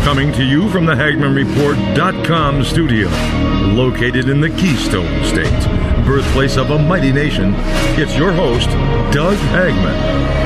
Coming to you from the HagmannReport.com studio, located in the Keystone State, birthplace of a mighty nation, it's your host, Doug Hagmann.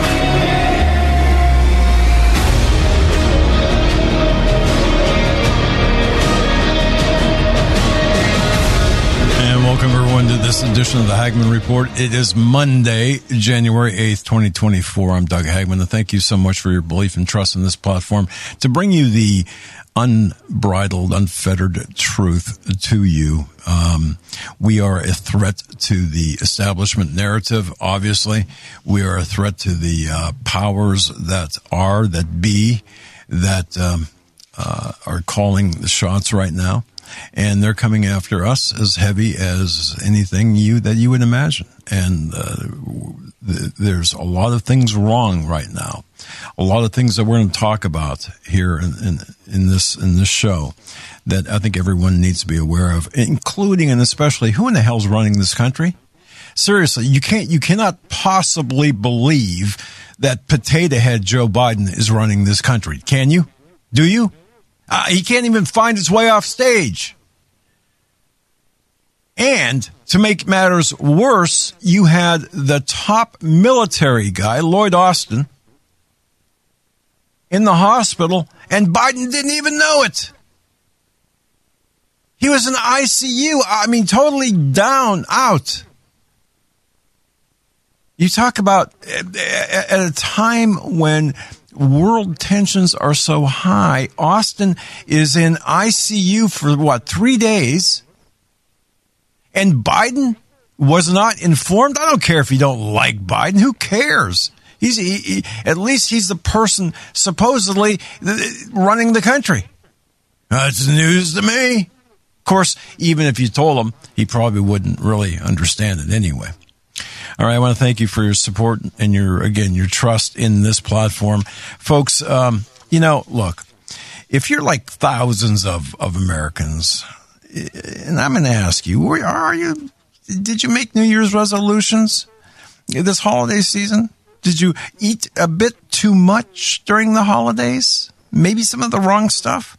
Welcome, everyone, to this edition of the Hagmann Report. It is Monday, January 8th, 2024. I'm Doug Hagmann, and thank you so much for your belief and trust in this platform to bring you the unbridled, unfettered truth to you. We are a threat to the establishment narrative, obviously. We are a threat to the powers that be, that are calling the shots right now. And they're coming after us as heavy as anything that you would imagine. And there's a lot of things wrong right now. A lot of things that we're going to talk about here in this show that I think everyone needs to be aware of, including and especially who in the hell's running this country? Seriously, you cannot possibly believe that potato head Joe Biden is running this country. Can you? Do you? He can't even find his way off stage. And to make matters worse, you had the top military guy, Lloyd Austin, in the hospital, and Biden didn't even know it. He was in ICU. I mean, totally down, out. You talk about at a time when world tensions are so high. Austin is in ICU for 3 days? And Biden was not informed? I don't care if you don't like Biden. Who cares? At least he's the person supposedly running the country. That's news to me. Of course, even if you told him, he probably wouldn't really understand it anyway. All right, I want to thank you for your support and your trust in this platform. Folks, look, if you're like thousands of Americans, and I'm going to ask you, where are you? Did you make New Year's resolutions this holiday season? Did you eat a bit too much during the holidays? Maybe some of the wrong stuff?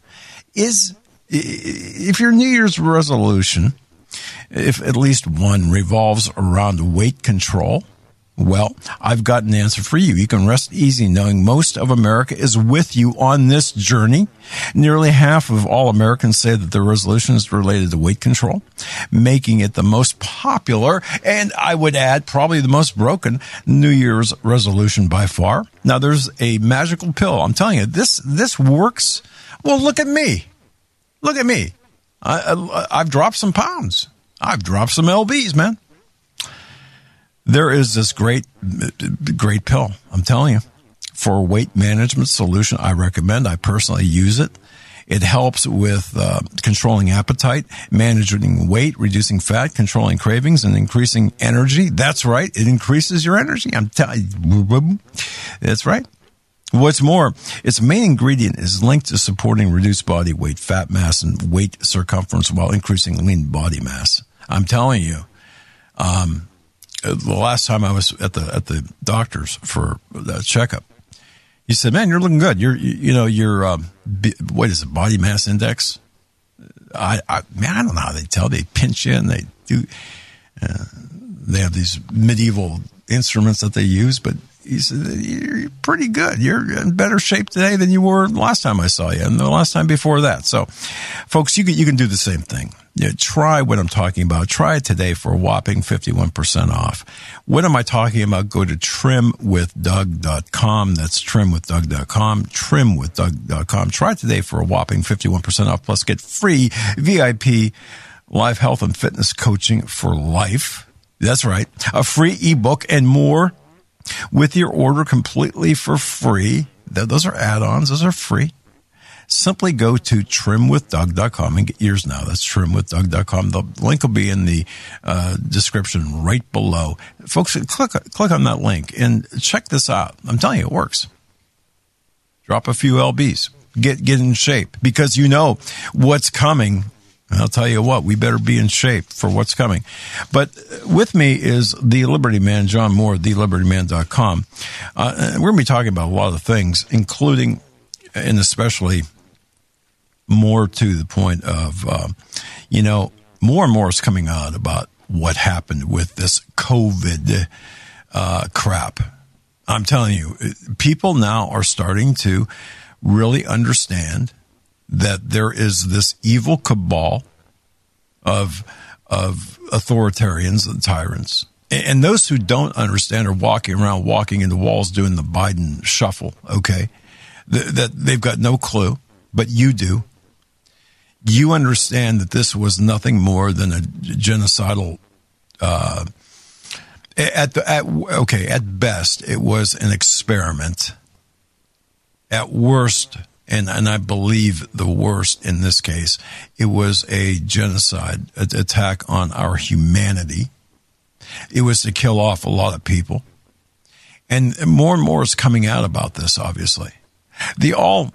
If your New Year's resolution, if at least one revolves around weight control, well, I've got an answer for you. You can rest easy knowing most of America is with you on this journey. Nearly half of all Americans say that their resolution is related to weight control, making it the most popular, and I would add probably the most broken New Year's resolution by far. Now, there's a magical pill. I'm telling you, this works. Well, look at me. Look at me. I've dropped some pounds. I've dropped some lbs, man. There is this great pill, I'm telling you, for a weight management solution. I recommend. I personally use it. It helps with controlling appetite, managing weight, reducing fat, controlling cravings, and increasing energy. That's right. It increases your energy. I'm telling you. That's right. What's more, its main ingredient is linked to supporting reduced body weight, fat mass, and weight circumference while increasing lean body mass. I'm telling you, the last time I was at the doctor's for that checkup, he said, "Man, you're looking good. Your what is it, body mass index?" I don't know how they tell. They pinch you and they do. They have these medieval instruments that they use, but he said, "You're pretty good. You're in better shape today than you were last time I saw you, and the last time before that." So, folks, you can do the same thing. Try what I'm talking about. Try it today for a whopping 51% off. What am I talking about? Go to trimwithdoug.com. That's trimwithdoug.com. Trimwithdoug.com. Try it today for a whopping 51% off. Plus, get free VIP live health and fitness coaching for life. That's right. A free ebook and more with your order completely for free. Those are add-ons. Those are free. Simply go to trimwithdoug.com and get yours now. That's trimwithdoug.com. The link will be in the description right below. Folks, click on that link and check this out. I'm telling you, it works. Drop a few lbs. Get in shape because you know what's coming. And I'll tell you what, we better be in shape for what's coming. But with me is the Liberty Man, John Moore, thelibertyman.com. We're going to be talking about a lot of things, including and especially more to the point of, more and more is coming out about what happened with this COVID crap. I'm telling you, people now are starting to really understand that there is this evil cabal of authoritarians and tyrants. And those who don't understand are walking into walls doing the Biden shuffle, okay? That they've got no clue, but you do. You understand that this was nothing more than a genocidal, at best, it was an experiment. At worst, and I believe the worst in this case, it was a genocide attack on our humanity. It was to kill off a lot of people. And more and more is coming out about this, obviously. The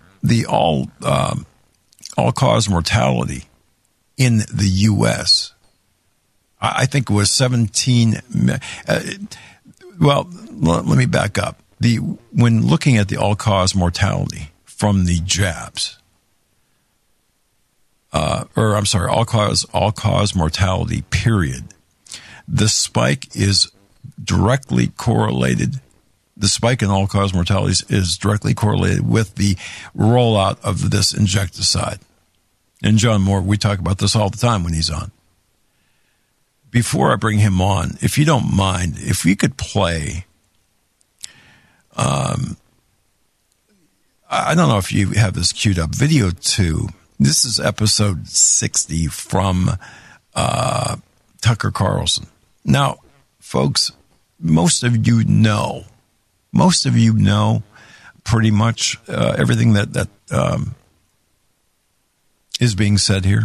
all-cause mortality in the U.S., I think it was 17. Let me back up. When looking at the all-cause mortality from the jabs, all-cause mortality period, the spike is directly correlated. The spike in all-cause mortalities is directly correlated with the rollout of this insecticide. And John Moore, we talk about this all the time when he's on. Before I bring him on, if you don't mind, if we could play, I don't know if you have this queued up, video 2. This is episode 60 from Tucker Carlson. Now, folks, most of you know pretty much everything that is being said here.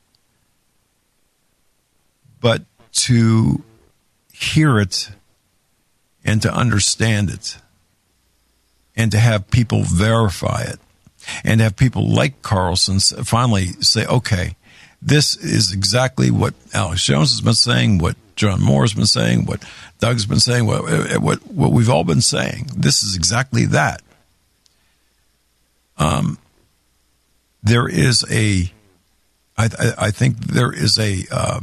But to hear it and to understand it and to have people verify it and have people like Carlson finally say, okay, this is exactly what Alex Jones has been saying, what John Moore has been saying, what Doug's been saying, what we've all been saying. This is exactly that. There is I think there is a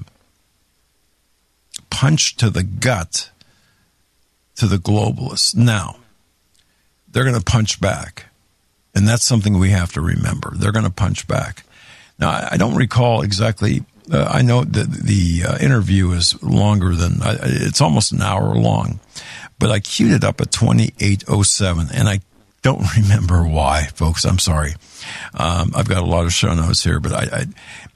punch to the gut to the globalists. Now, they're going to punch back, and that's something we have to remember. They're going to punch back. Now, I don't recall exactly. I know that the interview is longer than, it's almost an hour long, but I queued it up at 28:07, and I don't remember why, folks. I'm sorry. I've got a lot of show notes here, but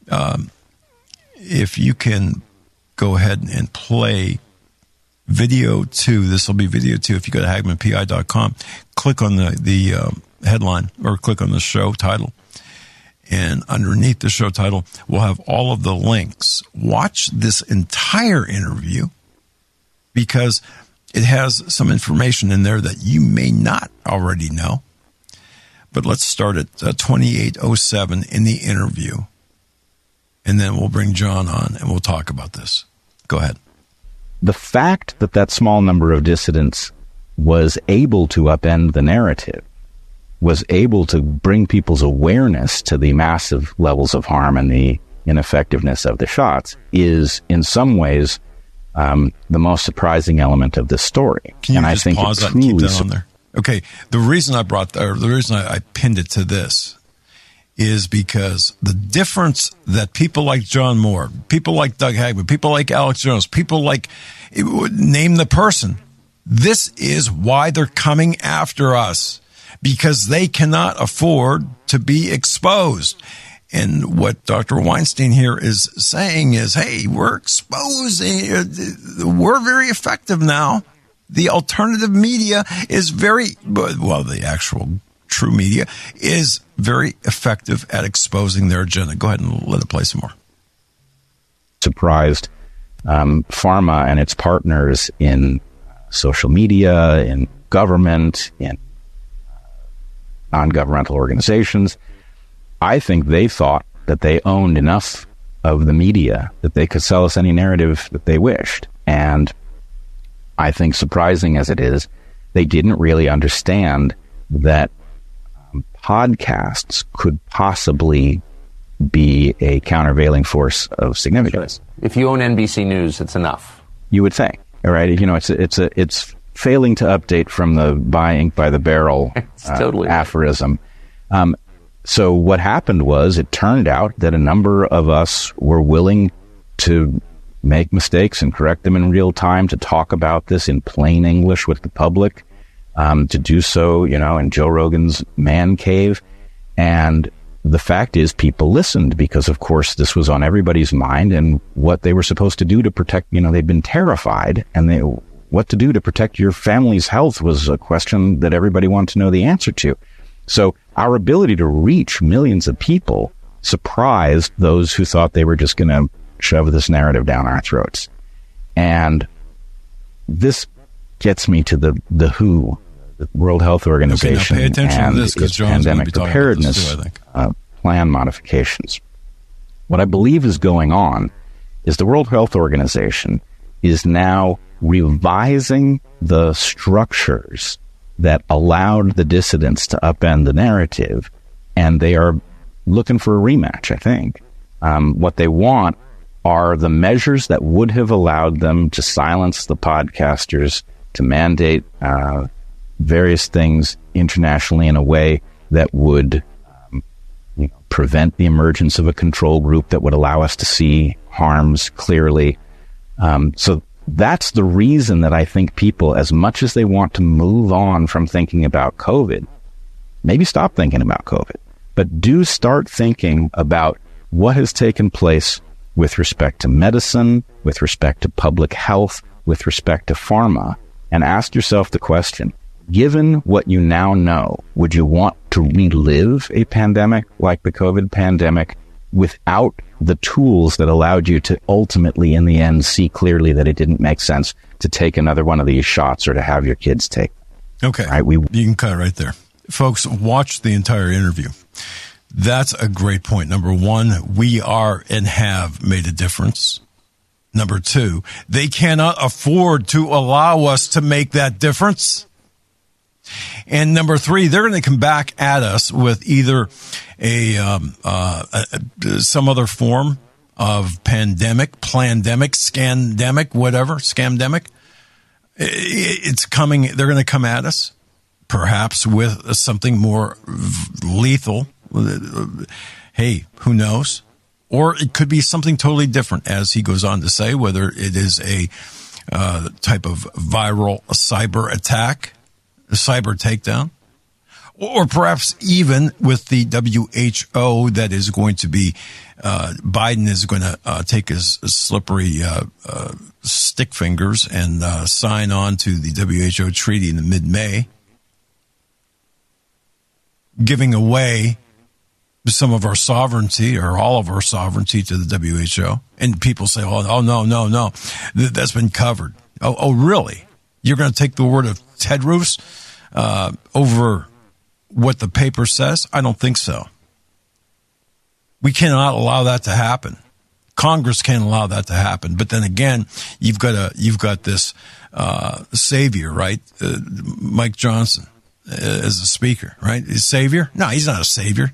if you can go ahead and play video 2, this will be video 2. If you go to HagmannPI.com, click on the headline or click on the show title. And underneath the show title, we'll have all of the links. Watch this entire interview because it has some information in there that you may not already know. But let's start at 28:07 in the interview. And then we'll bring John on and we'll talk about this. Go ahead. The fact that small number of dissidents was able to upend the narrative, was able to bring people's awareness to the massive levels of harm and the ineffectiveness of the shots is in some ways the most surprising element of this story. Can you just pause that and keep that on there? Okay, the reason I pinned it to this is because the difference that people like John Moore, people like Doug Hagmann, people like Alex Jones, people like, name the person, this is why they're coming after us. Because they cannot afford to be exposed. And what Dr. Weinstein here is saying is, hey, we're exposing, we're very effective now. The alternative media is the actual true media is very effective at exposing their agenda. Go ahead and let it play some more. Surprised pharma and its partners in social media, in government, in non-governmental organizations. I think they thought that they owned enough of the media that they could sell us any narrative that they wished. And I think, surprising as it is, they didn't really understand that podcasts could possibly be a countervailing force of significance. If you own NBC News, it's enough. You would think, all right? It's failing to update from the buy ink by the barrel totally aphorism. So what happened was, it turned out that a number of us were willing to make mistakes and correct them in real time, to talk about this in plain English with the public, to do so, in Joe Rogan's man cave. And the fact is, people listened because, of course, this was on everybody's mind, and what they were supposed to do to protect, they'd been terrified, and what to do to protect your family's health was a question that everybody wanted to know the answer to. So our ability to reach millions of people surprised those who thought they were just going to shove this narrative down our throats. And this gets me to the WHO, the World Health Organization, okay, now pay attention and to this, its John's pandemic preparedness plan modifications. What I believe is going on is the World Health Organization is now revising the structures that allowed the dissidents to upend the narrative, and they are looking for a rematch, I think. What they want are the measures that would have allowed them to silence the podcasters, to mandate various things internationally in a way that would prevent the emergence of a control group that would allow us to see harms clearly. So that's the reason that I think people, as much as they want to move on from thinking about COVID, maybe stop thinking about COVID, but do start thinking about what has taken place with respect to medicine, with respect to public health, with respect to pharma, and ask yourself the question, given what you now know, would you want to relive a pandemic like the COVID pandemic without the tools that allowed you to ultimately, in the end, see clearly that it didn't make sense to take another one of these shots or to have your kids take them? Okay. Right, you can cut it right there. Folks, watch the entire interview. That's a great point. Number one, we are and have made a difference. Number two, they cannot afford to allow us to make that difference. And number three, they're going to come back at us with either some other form of pandemic, plandemic, scandemic, whatever, scamdemic. It's coming. They're going to come at us, perhaps with something more lethal. Hey, who knows? Or it could be something totally different, as he goes on to say, whether it is a type of viral cyber attack, a cyber takedown, or perhaps even with the WHO that is going to be, Biden is going to take his slippery stick fingers and sign on to the WHO treaty in mid-May, giving away some of our sovereignty or all of our sovereignty to the WHO. And people say, oh no, that's been covered. Oh, really? You're going to take the word of Tedros over what the paper says? I don't think so. We cannot allow that to happen. Congress can't allow that to happen. But then again, you've got this savior, right? Mike Johnson as a speaker, right? He's a savior? No, he's not a savior.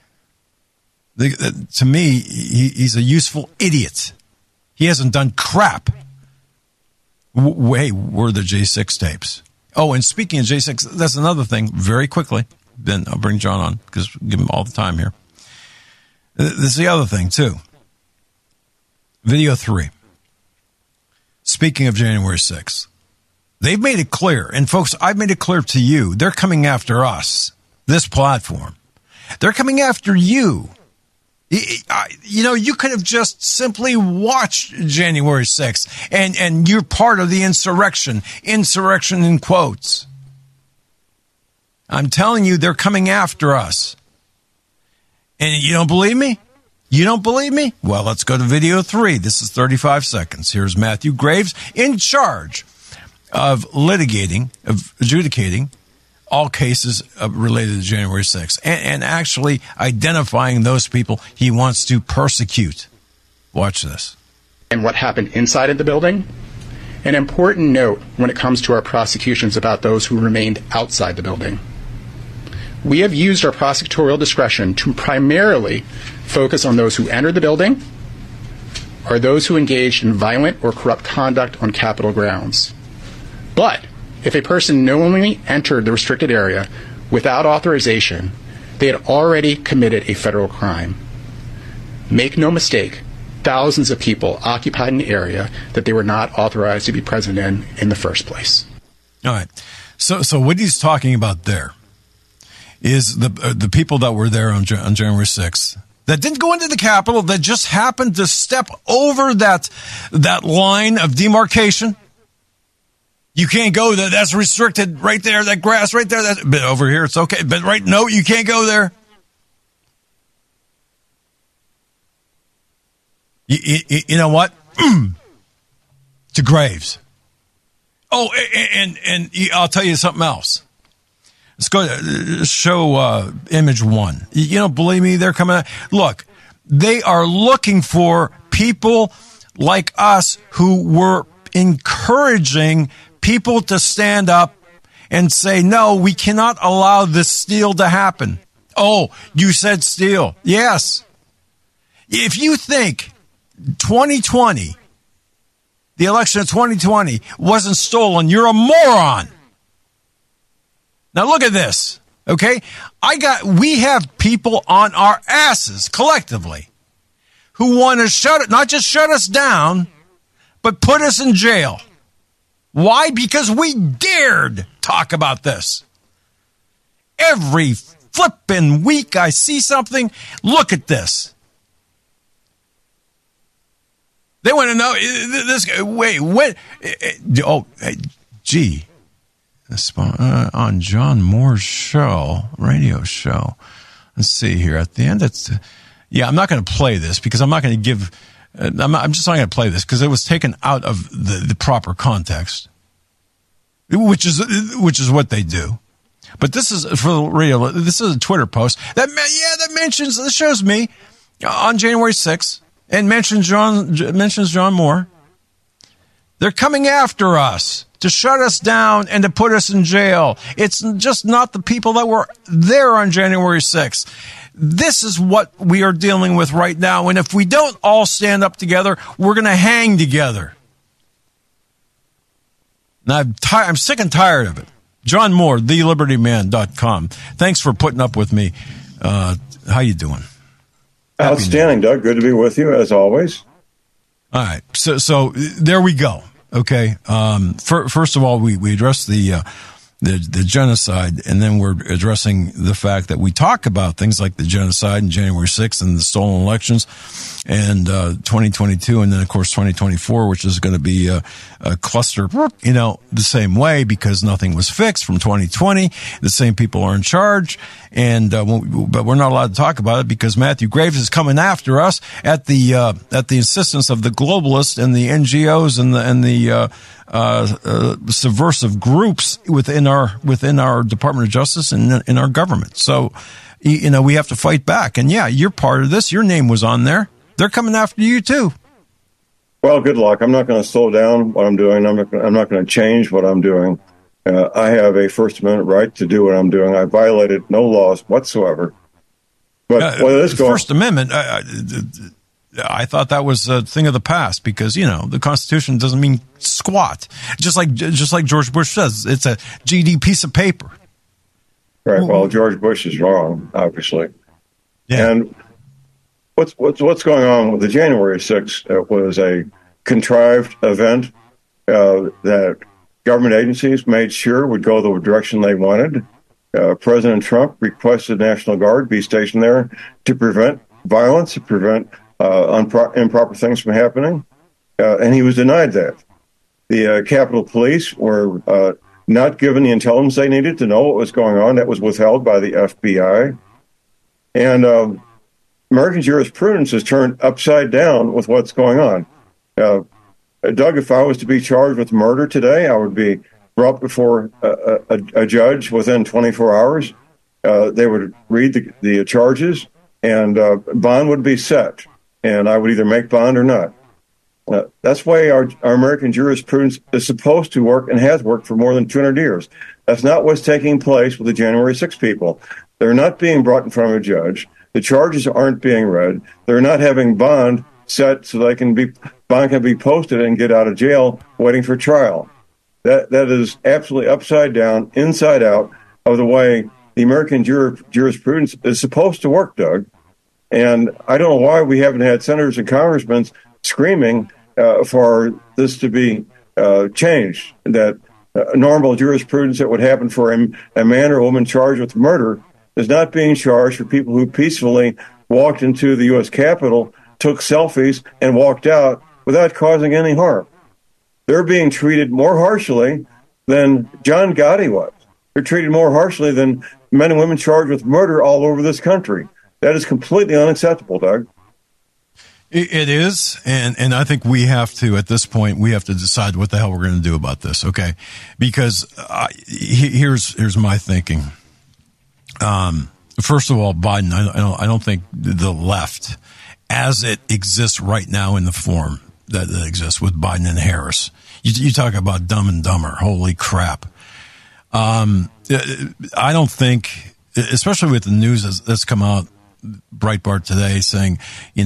To me, he's a useful idiot. He hasn't done crap. Where were the J6 tapes? Oh, and speaking of J6, that's another thing, very quickly. Then I'll bring John on, because give him all the time here. This is the other thing, too. Video 3. Speaking of January 6th, they've made it clear, and folks, I've made it clear to you, they're coming after us, this platform. They're coming after you. You could have just simply watched January 6th, and you're part of the insurrection in quotes. I'm telling you, they're coming after us. And you don't believe me? You don't believe me? Well, let's go to video 3. This is 35 seconds. Here's Matthew Graves in charge of adjudicating all cases related to January 6th and actually identifying those people he wants to persecute. Watch this. And what happened inside of the building. An important note when it comes to our prosecutions about those who remained outside the building. we have used our prosecutorial discretion to primarily focus on those who entered the building or those who engaged in violent or corrupt conduct on Capitol grounds. But if a person knowingly entered the restricted area without authorization, they had already committed a federal crime. Make no mistake, thousands of people occupied an area that they were not authorized to be present in the first place. All right. So what he's talking about there is the people that were there on January 6th that didn't go into the Capitol, that just happened to step over that line of demarcation. You can't go there. That's restricted right there. That grass right there. But over here, it's okay. But no, you can't go there. You know what? To graves. Oh, and I'll tell you something else. Let's go show image 1. You don't believe me? They're coming out. Look, they are looking for people like us who were encouraging people to stand up and say, no, we cannot allow this steal to happen. Oh, you said steal. Yes. If you think 2020, the election of 2020 wasn't stolen, you're a moron. Now look at this, okay? We have people on our asses collectively who want to not just shut us down, but put us in jail. Why? Because we dared talk about this. Every flipping week I see something. Look at this. They want to know this. Wait, what? Gee. On John Moore's radio show. Let's see here. At the end, I'm not going to play this because I'm not going to give. I'm just not going to play this because it was taken out of the proper context, which is what they do. But this is for the radio. This is a Twitter post that mentions. This shows me on January 6th and mentions John Moore. They're coming after us to shut us down and to put us in jail. It's just not the people that were there on January 6th. This is what we are dealing with right now. And if we don't all stand up together, we're going to hang together. Now, I'm sick and tired of it. John Moore, thelibertyman.com. Thanks for putting up with me. How you doing? Outstanding, Doug. Good to be with you, as always. All right. So there we go. Okay. First of all, we address the genocide, and then we're addressing the fact that we talk about things like the genocide and January 6th and the stolen elections and 2022, and then of course 2024, which is going to be a cluster, the same way because nothing was fixed from 2020. The same people are in charge, and but we're not allowed to talk about it because Matthew Graves is coming after us at the insistence of the globalists and the NGOs and the subversive groups within our Department of Justice and in our government. So, we have to fight back. And yeah, you're part of this. Your name was on there. They're coming after you too. Well, good luck. I'm not going to slow down what I'm doing. I'm not going to change what I'm doing. I have a First Amendment right to do what I'm doing. I violated no laws whatsoever. But First Amendment. I thought that was a thing of the past because, the Constitution doesn't mean squat. Just like George Bush says, it's a GD piece of paper. Right. Well, George Bush is wrong, obviously. Yeah. And what's going on with the January 6th? It was a contrived event that government agencies made sure would go the direction they wanted. President Trump requested National Guard be stationed there to prevent violence, to prevent improper things from happening, and he was denied that. The Capitol Police were not given the intelligence they needed to know what was going on. That was withheld by the FBI. And American jurisprudence is turned upside down with what's going on. Doug, if I was to be charged with murder today, I would be brought before a judge within 24 hours. They would read the charges, and bond would be set. And I would either make bond or not. That's the way our American jurisprudence is supposed to work and has worked for more than 200 years. That's not what's taking place with the January 6 people. They're not being brought in front of a judge. The charges aren't being read. They're not having bond set so bond can be posted and get out of jail waiting for trial. That is absolutely upside down, inside out of the way the American jurisprudence is supposed to work, Doug. And I don't know why we haven't had senators and congressmen screaming for this to be changed, that normal jurisprudence that would happen for a man or woman charged with murder is not being charged for people who peacefully walked into the U.S. Capitol, took selfies, and walked out without causing any harm. They're being treated more harshly than John Gotti was. They're treated more harshly than men and women charged with murder all over this country. That is completely unacceptable, Doug. It is, and I think we have to, at this point, we have to decide what the hell we're going to do about this, okay? Because here's my thinking. First of all, Biden, I don't think the left, as it exists right now in the form that exists with Biden and Harris, you talk about Dumb and Dumber. Holy crap! I don't think, especially with the news that's come out, Breitbart today saying,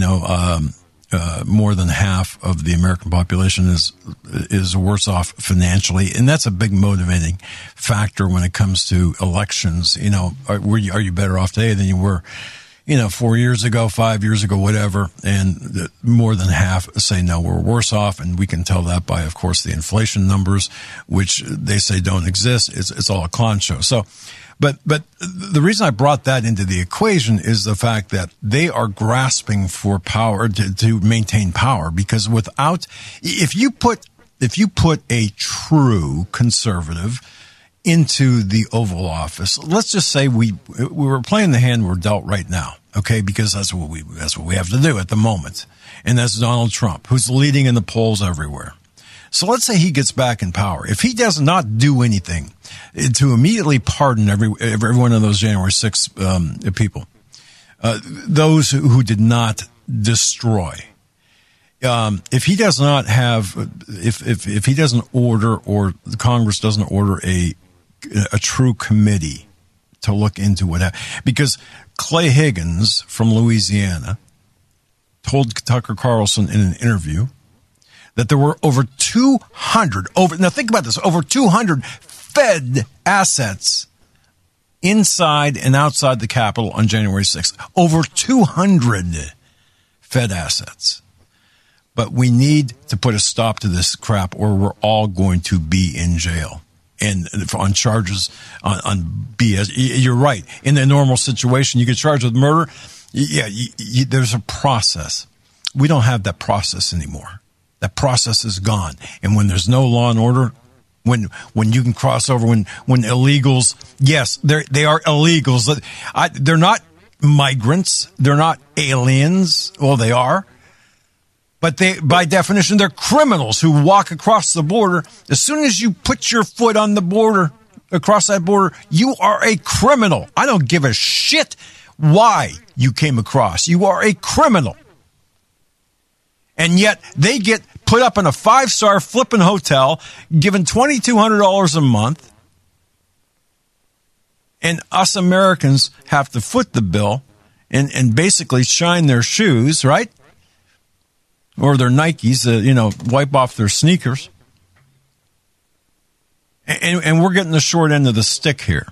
more than half of the American population is worse off financially, and that's a big motivating factor when it comes to elections. Are you better off today than you were, 4 years ago, 5 years ago, whatever? And more than half say no, we're worse off, and we can tell that by, of course, the inflation numbers, which they say don't exist. It's all a clown show. So. But the reason I brought that into the equation is the fact that they are grasping for power to maintain power, because if you put a true conservative into the Oval Office, let's just say we were playing the hand we're dealt right now, okay? Because that's what we have to do at the moment, and that's Donald Trump, who's leading in the polls everywhere. So let's say he gets back in power. If he does not do anything to immediately pardon every one of those January 6th people, those who did not destroy, if he does not have, if he doesn't order, or the Congress doesn't order a true committee to look into what happened, because Clay Higgins from Louisiana told Tucker Carlson in an interview that there were over 200, now think about this, over 200 Fed assets inside and outside the Capitol on January 6th. Over 200 Fed assets. But we need to put a stop to this crap, or we're all going to be in jail. And on charges on BS. You're right. In a normal situation, you get charged with murder. Yeah, there's a process. We don't have that process anymore. That process is gone. And when there's no law and order, when you can cross over, when illegals, yes, they are illegals. They're not migrants. They're not aliens. Well, they are. But by definition, they're criminals who walk across the border. As soon as you put your foot on the border, across that border, you are a criminal. I don't give a shit why you came across. You are a criminal. And yet they get put up in a 5-star flipping hotel, given $2,200 a month. And us Americans have to foot the bill and basically shine their shoes, right? Or their Nikes, wipe off their sneakers. And we're getting the short end of the stick here.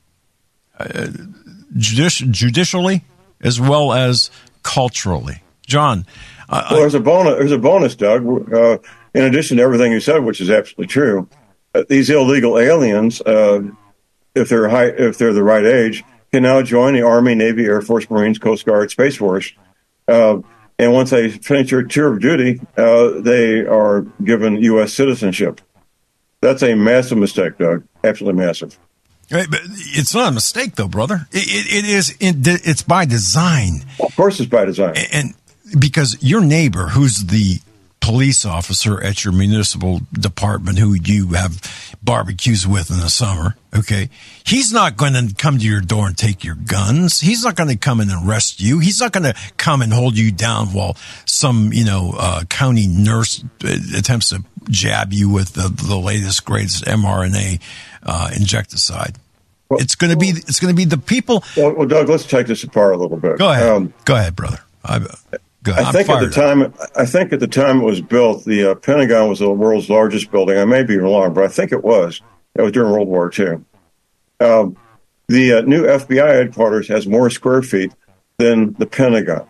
Judicially as well as culturally. John. Well, there's a bonus, Doug. In addition to everything you said, which is absolutely true, these illegal aliens, if they're the right age, can now join the Army, Navy, Air Force, Marines, Coast Guard, Space Force. And once they finish their tour of duty, they are given U.S. citizenship. That's a massive mistake, Doug. Absolutely massive. Right, but it's not a mistake, though, brother. It is. It's by design. Well, of course, it's by design. And because your neighbor, who's the police officer at your municipal department, who you have barbecues with in the summer, okay, he's not going to come to your door and take your guns. He's not going to come and arrest you. He's not going to come and hold you down while some, county nurse attempts to jab you with the latest, greatest mRNA insecticide. It's going to be the people. Well, Doug, let's take this apart a little bit. Go ahead. Go ahead, brother. Go ahead. I think at the time it was built, the Pentagon was the world's largest building. I may be wrong, but I think it was. It was during World War II. The new FBI headquarters has more square feet than the Pentagon.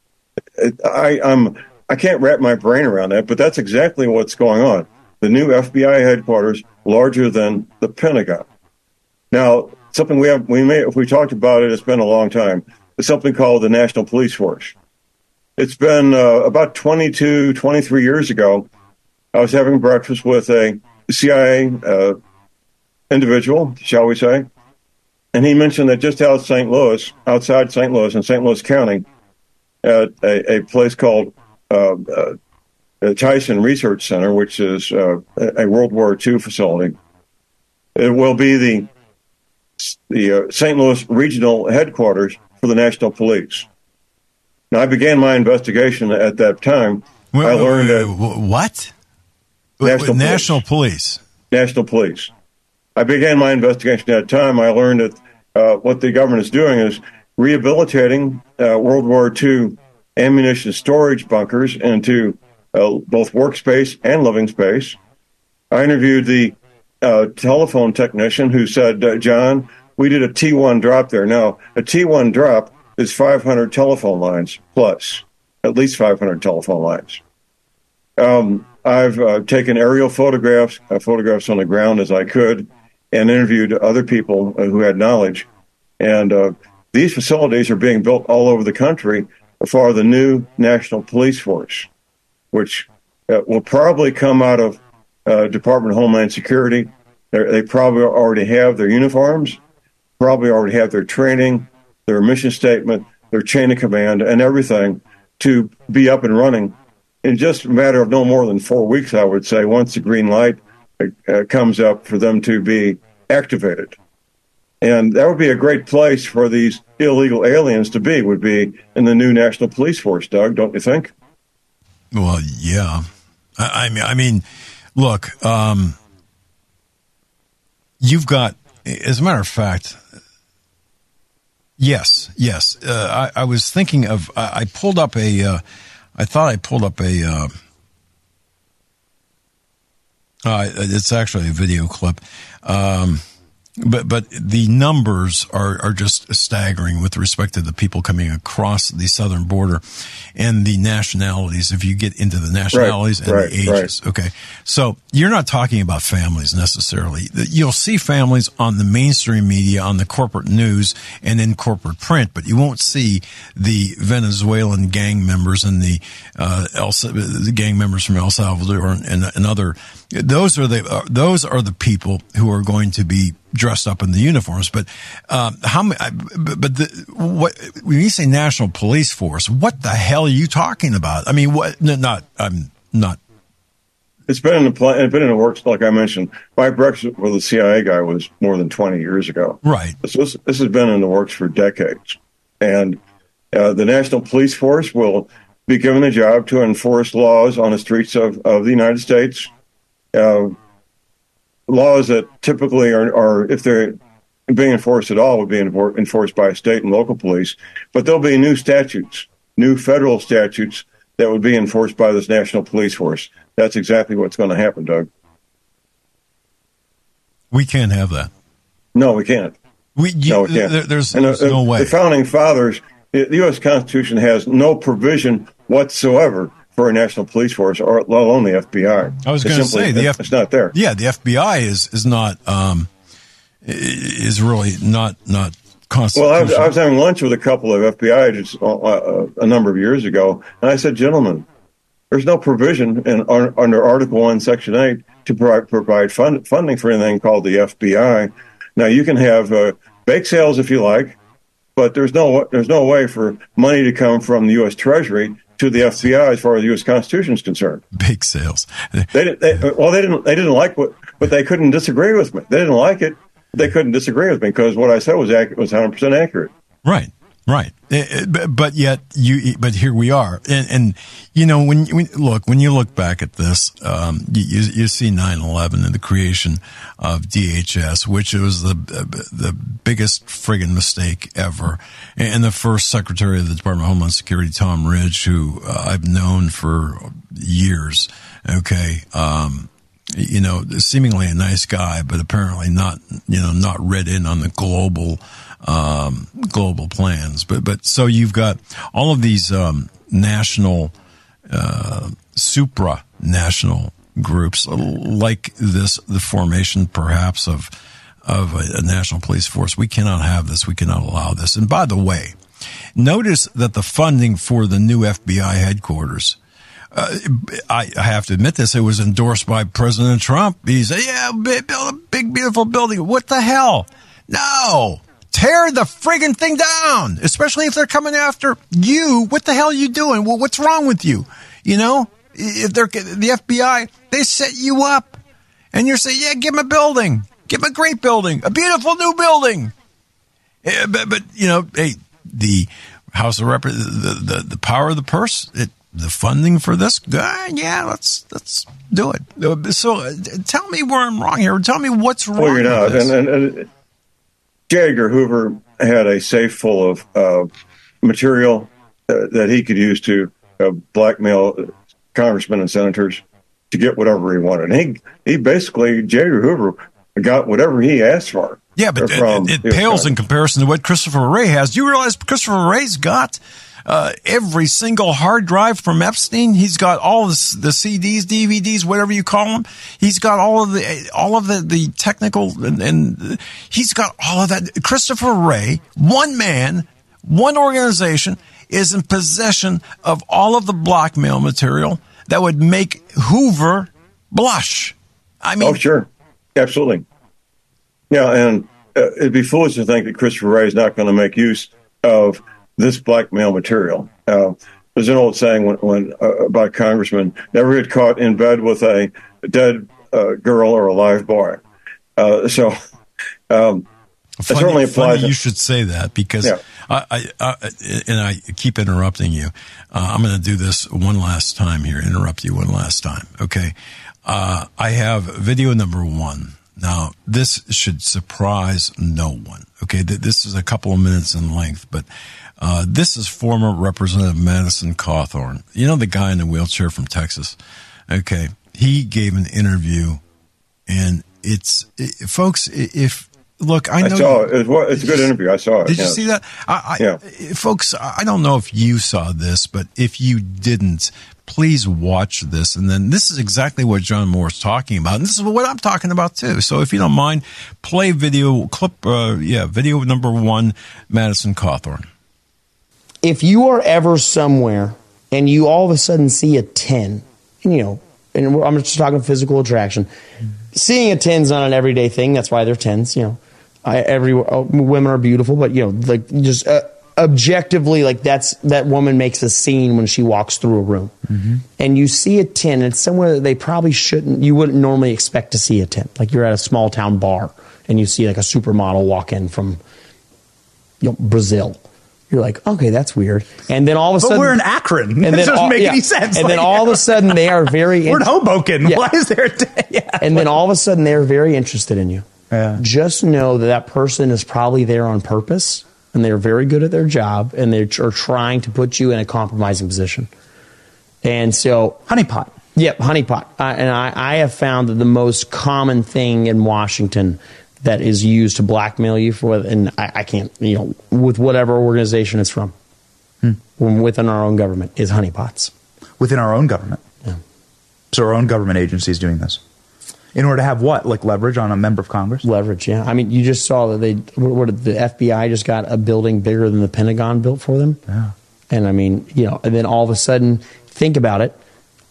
I can't wrap my brain around that, but that's exactly what's going on. The new FBI headquarters larger than the Pentagon. Now, something if we talked about it, it's been a long time. It's something called the National Police Force. It's been about 23 years ago. I was having breakfast with a CIA individual, shall we say, and he mentioned that just outside St. Louis in St. Louis County, at a place called Tyson Research Center, which is a World War II facility. It will be the St. Louis regional headquarters for the National Police. Now, I began my investigation at that time. I learned that what? National Police. National Police. I began my investigation at that time. I learned that what the government is doing is rehabilitating World War II ammunition storage bunkers into both workspace and living space. I interviewed the telephone technician who said, John, we did a T1 drop there. Now, a T1 drop is 500 telephone lines plus, at least 500 telephone lines. I've taken aerial photographs on the ground as I could, and interviewed other people who had knowledge. And these facilities are being built all over the country for the new National Police Force, which will probably come out of Department of Homeland Security. They probably already have their uniforms, probably already have their training, their mission statement, their chain of command, and everything to be up and running in just a matter of no more than 4 weeks, I would say, once the green light comes up for them to be activated. And that would be a great place for these illegal aliens to be, would be in the new National Police Force, Doug, don't you think? Well, yeah. I mean, look, you've got, as a matter of fact, yes. I was thinking of, I pulled up it's actually a video clip. But the numbers are just staggering with respect to the people coming across the southern border and the nationalities, if you get into the nationalities and the ages. Right. Okay. So you're not talking about families necessarily. You'll see families on the mainstream media, on the corporate news, and in corporate print, but you won't see the Venezuelan gang members and the gang members from El Salvador and other. Those are the people who are going to be dressed up in the uniforms. But when you say National Police Force, what the hell are you talking about? I mean, I'm not. It's been in the works, like I mentioned. My breakfast with a CIA guy was more than 20 years ago. Right. This has been in the works for decades, and the National Police Force will be given a job to enforce laws on the streets of the United States. Laws that typically are, if they're being enforced at all, would be enforced by state and local police. But there'll be new federal statutes that would be enforced by this National Police Force. That's exactly what's going to happen, Doug. We can't have that. No, we can't. We can't. There's no way. The founding fathers, the U.S. Constitution has no provision whatsoever for a National Police Force, or let alone the FBI. I was going to say it's not there. Yeah, the FBI is not is really not constitutional. Well, I was having lunch with a couple of FBI agents a number of years ago, and I said, "Gentlemen, there's no provision under Article 1, Section 8 to provide funding for anything called the FBI. Now, you can have bake sales if you like, but there's no way for money to come from the U.S. Treasury to the FBI as far as the U.S. Constitution is concerned." Big sales. They didn't like but they couldn't disagree with me. They didn't like it. They couldn't disagree with me because what I said was 100% accurate. Right. Right. But yet but here we are. And you know, when you look back at this, you see 9/11 and the creation of DHS, which was the biggest friggin' mistake ever. And the first Secretary of the Department of Homeland Security, Tom Ridge, who I've known for years. Okay. You know, seemingly a nice guy, but apparently not read in on the global plans. But so you've got all of these national, supranational groups like this, the formation perhaps of a national police force. We cannot have this. We cannot allow this. And by the way, notice that the funding for the new FBI headquarters, I have to admit this, it was endorsed by President Trump. He said, yeah, build a big, beautiful building. What the hell? No. Tear the friggin' thing down, especially if they're coming after you. What the hell are you doing? Well, what's wrong with you? You know, if they're the FBI, they set you up. And you're saying, yeah, give them a building. Give them a great building. A beautiful new building. Yeah, but you know, hey, the House of Representatives, the power of the purse, the funding for this, yeah, let's do it. So tell me where I'm wrong here. Tell me what's wrong. Well, you're not. With this. And J. Edgar Hoover had a safe full of material that he could use to blackmail congressmen and senators to get whatever he wanted. And he basically, J. Edgar Hoover got whatever he asked for. Yeah, but it pales in comparison to what Christopher Wray has. Do you realize Christopher Wray's got every single hard drive from Epstein? He's got all the CDs, DVDs, whatever you call them. He's got all of the technical, and he's got all of that. Christopher Wray, one man, one organization, is in possession of all of the blackmail material that would make Hoover blush. I mean, oh, sure. Absolutely. Yeah, and it'd be foolish to think that Christopher Wray is not going to make use of this blackmail material. There's an old saying when by congressmen, never get caught in bed with a dead girl or a live boy. So it certainly applies. You should say that because I keep interrupting you. I'm going to do this one last time here. Interrupt you one last time. Okay. I have video number 1. Now, this should surprise no one. Okay. This is a couple of minutes in length, but this is former Representative Madison Cawthorn. You know, the guy in the wheelchair from Texas. Okay. He gave an interview, and folks, I know it's a good interview. I saw it. Did you see that? Folks, I don't know if you saw this, but if you didn't, please watch this. And then this is exactly what John Moore is talking about. And this is what I'm talking about too. So if you don't mind, play video number 1, Madison Cawthorn. If you are ever somewhere and you all of a sudden see a 10, and I'm just talking physical attraction, seeing a 10's not an everyday thing. That's why they're 10s, women are beautiful, but just objectively, that woman makes a scene when she walks through a room, and you see a 10. It's somewhere that they probably you wouldn't normally expect to see a 10. Like you're at a small town bar and you see like a supermodel walk in from Brazil. You're like, okay, that's weird. And then all of a sudden, we're in Akron. And that doesn't make any sense. And then all of a sudden, they are very. We're in Hoboken. Yeah. Why is there? And then all of a sudden, they're very interested in you. Yeah. Just know that person is probably there on purpose, and they're very good at their job, and they are trying to put you in a compromising position. And so, honeypot. Yep, honeypot. And I have found that the most common thing in Washington that is used to blackmail you and I can't, with whatever organization it's from, within our own government, is honeypots. Within our own government? Yeah. So our own government agency is doing this? In order to have what? Like leverage on a member of Congress? Leverage, yeah. I mean, you just saw that the FBI just got a building bigger than the Pentagon built for them. Yeah. And I mean, and then all of a sudden, think about it,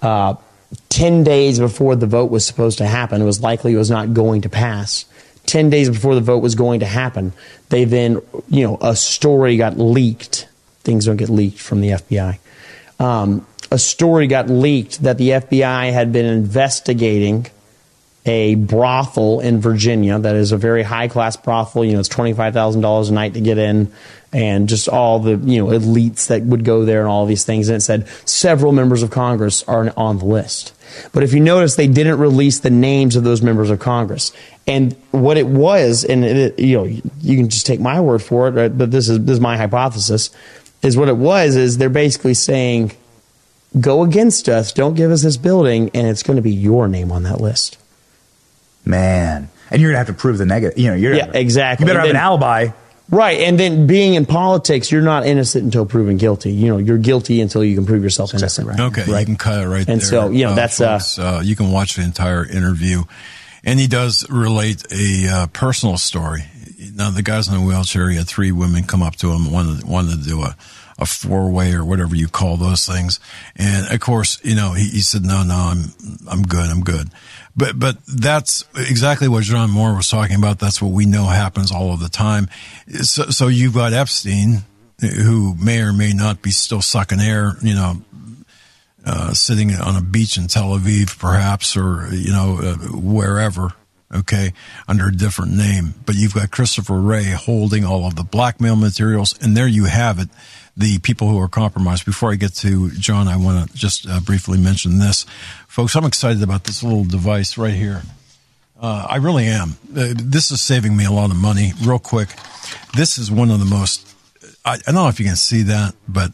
10 days before the vote was supposed to happen, it was likely it was not going to pass. 10 days before the vote was going to happen, they then, a story got leaked. Things don't get leaked from the FBI. A story got leaked that the FBI had been investigating a brothel in Virginia that is a very high-class brothel. It's $25,000 a night to get in, and just all the elites that would go there and all these things. And it said several members of Congress are on the list. But if you notice, they didn't release the names of those members of Congress. And what it was, and you can just take my word for it, right? But this is my hypothesis, is what it was is they're basically saying, go against us, don't give us this building, and it's going to be your name on that list. Man. And you're going to have to prove the negative. Exactly. You better have an alibi. Right, and then being in politics, you're not innocent until proven guilty. You're guilty until you can prove yourself innocent. Right. Okay, right? You can cut it right there. And so, that's... folks, you can watch the entire interview. And he does relate a personal story. Now, the guy's in a wheelchair. He had 3 women come up to him, wanted to do a 4-way or whatever you call those things. And, of course, he said, no, I'm good. But that's exactly what John Moore was talking about. That's what we know happens all of the time. So you've got Epstein, who may or may not be still sucking air, sitting on a beach in Tel Aviv, perhaps, or, wherever, okay, under a different name. But you've got Christopher Wray holding all of the blackmail materials, and there you have it. The people who are compromised. Before I get to John, I want to just briefly mention this. Folks, I'm excited about this little device right here. I really am. This is saving me a lot of money. Real quick, this is one of the most, I don't know if you can see that, but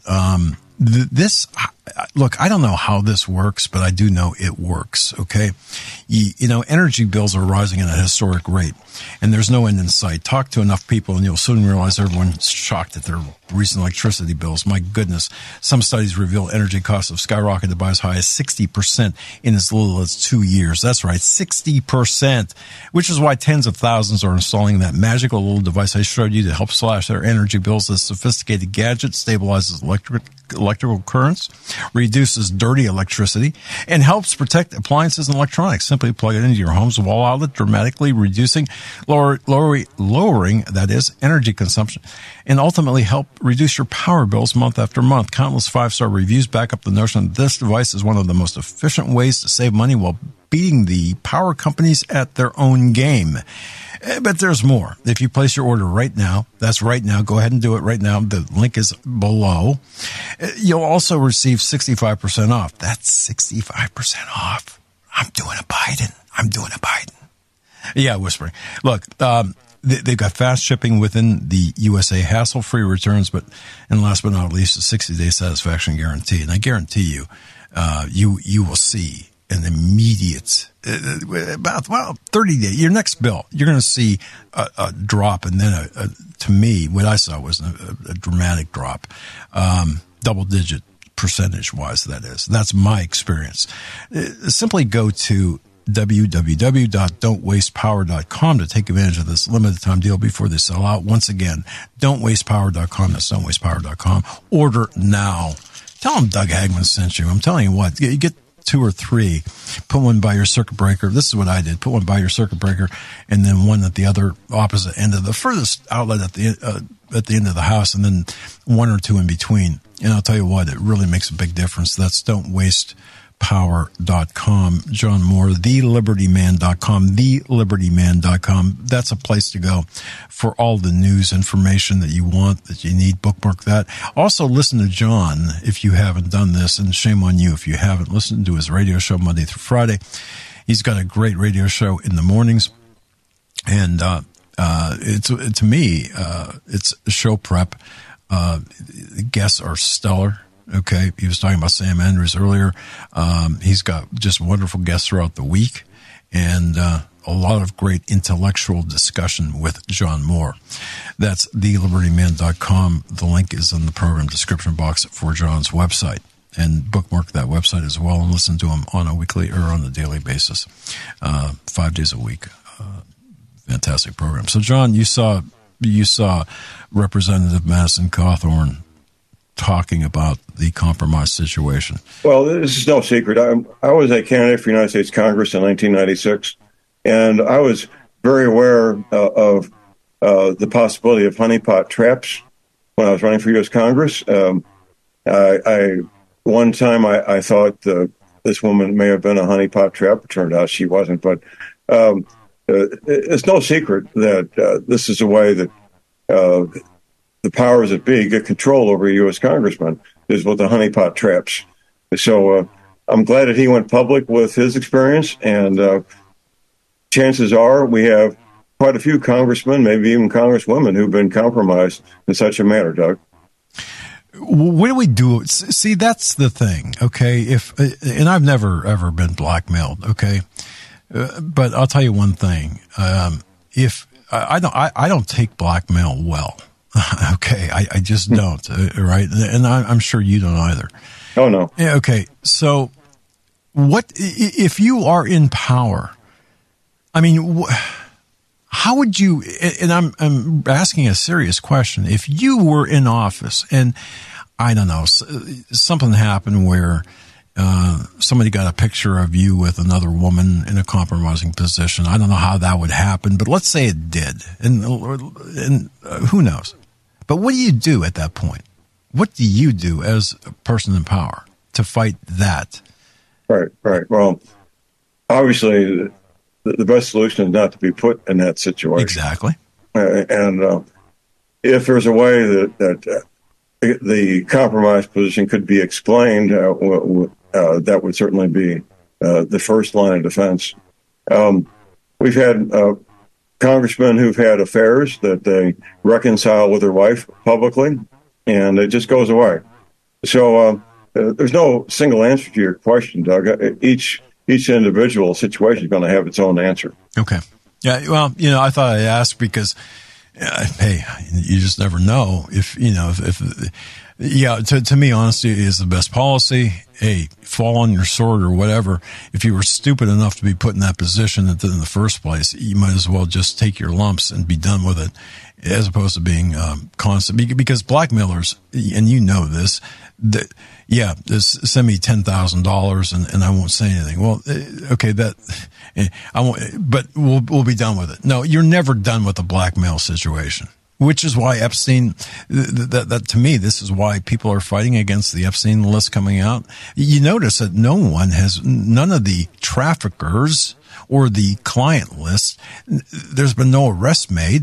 look, I don't know how this works, but I do know it works, okay? Energy bills are rising at a historic rate, and there's no end in sight. Talk to enough people, and you'll soon realize everyone's shocked at their recent electricity bills. My goodness. Some studies reveal energy costs have skyrocketed by as high as 60% in as little as 2 years. That's right, 60%, which is why tens of thousands are installing that magical little device I showed you to help slash their energy bills. This sophisticated gadget stabilizes electrical currents, reduces dirty electricity, and helps protect appliances and electronics. Simply plug it into your home's wall outlet, dramatically lowering that is energy consumption, and ultimately help reduce your power bills month after month. Countless 5-star reviews back up the notion that this device is one of the most efficient ways to save money while beating the power companies at their own game. But there's more. If you place your order right now, that's right now, go ahead and do it right now. The link is below. You'll also receive 65% off. That's 65% off. I'm doing a Biden. Yeah, whispering. Look, they've got fast shipping within the USA, hassle-free returns, and last but not least, a 60-day satisfaction guarantee. And I guarantee you, you will see an immediate, about 30 days, your next bill, you're going to see a drop, and then to me, what I saw was a dramatic drop, double-digit percentage-wise, that is. That's my experience. Simply go to www.don'twastepower.com to take advantage of this limited time deal before they sell out. Once again, don'twastepower.com. That's don'twastepower.com. Order now. Tell them Doug Hagman sent you. I'm telling you what, you get 2 or 3, put one by your circuit breaker. This is what I did. Put one by your circuit breaker and then one at the other opposite end of the furthest outlet at the end of the house, and then 1 or 2 in between. And I'll tell you what, it really makes a big difference. That's don'twastepower.com. John Moore, thelibertyman.com, thelibertyman.com. That's a place to go for all the news information that you want, that you need. Bookmark that. Also, listen to John if you haven't done this, and shame on you if you haven't listened to his radio show Monday through Friday. He's got a great radio show in the mornings, and to me, it's show prep. Guests are stellar. Okay. He was talking about Sam Andrews earlier. He's got just wonderful guests throughout the week, and a lot of great intellectual discussion with John Moore. That's thelibertyman.com. The link is in the program description box for John's website, and bookmark that website as well and listen to him on a weekly or on a daily basis, 5 days a week. Fantastic program. So John, you saw Representative Madison Cawthorn talking about the compromise situation. Well, this is no secret. I was a candidate for United States Congress in 1996, and I was very aware of the possibility of honeypot traps when I was running for U.S. Congress. One time I thought this woman may have been a honeypot trap. It turned out she wasn't, but it's no secret that this is a way that the powers that be get control over a U.S. congressman, is with the honeypot traps. So I'm glad that he went public with his experience, and chances are we have quite a few congressmen, maybe even congresswomen, who've been compromised in such a manner, Doug. What do we do? See, that's the thing, okay? And I've never, ever been blackmailed, okay? But I'll tell you one thing. I don't take blackmail well, okay? I just don't, right? And I'm sure you don't either. Oh, no. Yeah, okay, so what if you are in power? I mean, how would you, and I'm asking a serious question, if you were in office and, I don't know, something happened where somebody got a picture of you with another woman in a compromising position. I don't know how that would happen, but let's say it did. And who knows? But what do you do at that point? What do you do as a person in power to fight that? Right. Well, obviously, the best solution is not to be put in that situation. Exactly. And if there's a way that the compromised position could be explained, that would certainly be the first line of defense. We've had congressmen who've had affairs that they reconcile with their wife publicly, and it just goes away. So there's no single answer to your question, Doug. Each individual situation is going to have its own answer. Okay. Yeah. Well, I thought I'd ask because, hey, you just never know to me, honesty is the best policy. Hey, fall on your sword or whatever. If you were stupid enough to be put in that position in the first place, you might as well just take your lumps and be done with it, as opposed to being constant. Because blackmailers, and you know this, just send me $10,000 and I won't say anything. Well, okay, I won't, but we'll be done with it. No, you're never done with a blackmail situation. Which is why Epstein, that to me, this is why people are fighting against the Epstein list coming out. You notice that none of the traffickers or the client list, there's been no arrest made.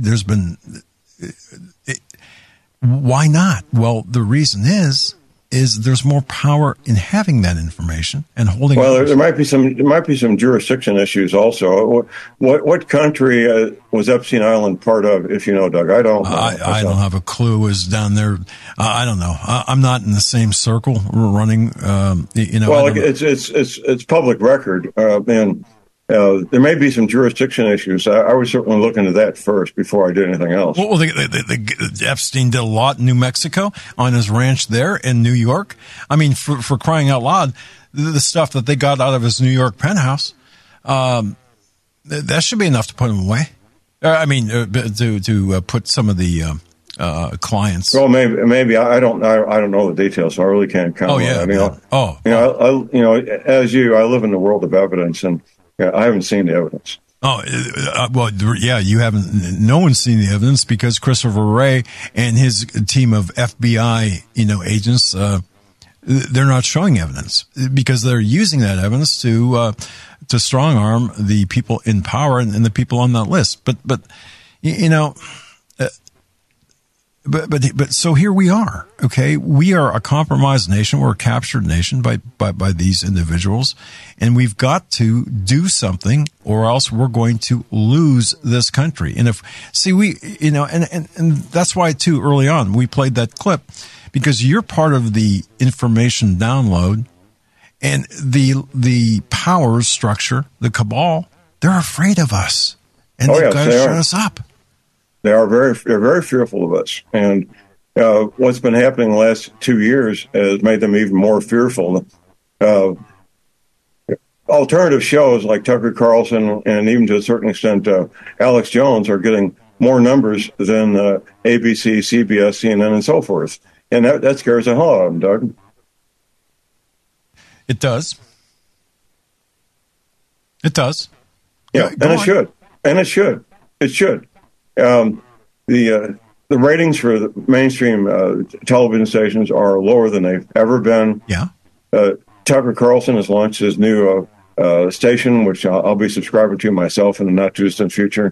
Why not? Well, the reason is there's more power in having that information and holding. Well, there might be some jurisdiction issues also. What country was Epstein Island part of? If you know, Doug, I don't know. I don't have a clue. It was down there. I don't know. I'm not in the same circle running. Well, it's public record, and there may be some jurisdiction issues. I would certainly look into that first before I did anything else. Well, Epstein did a lot in New Mexico on his ranch there in New York. I mean, for crying out loud, the stuff that they got out of his New York penthouse, that should be enough to put him away. I mean, to put some of the clients. Well, maybe I don't know the details, so I really can't comment. Oh yeah. As you, I live in the world of evidence, and I haven't seen the evidence. Oh, well, yeah, you haven't. No one's seen the evidence because Christopher Wray and his team of FBI, agents, they're not showing evidence because they're using that evidence to strong arm the people in power and the people on that list. But so here we are. Okay, we are a compromised nation. We're a captured nation by these individuals, and we've got to do something, or else we're going to lose this country. And and that's why too early on we played that clip because you're part of the information download, and the power structure, the cabal, they're afraid of us, and they've got to shut us up. They're very fearful of us, and what's been happening the last 2 years has made them even more fearful. Alternative shows like Tucker Carlson and even to a certain extent Alex Jones are getting more numbers than ABC, CBS, CNN, and so forth, and that scares the hell out of them, Doug. It does. It does. Yeah, it should. The ratings for the mainstream television stations are lower than they've ever been. Yeah. Tucker Carlson has launched his new station, which I'll be subscribing to myself in the not too distant future.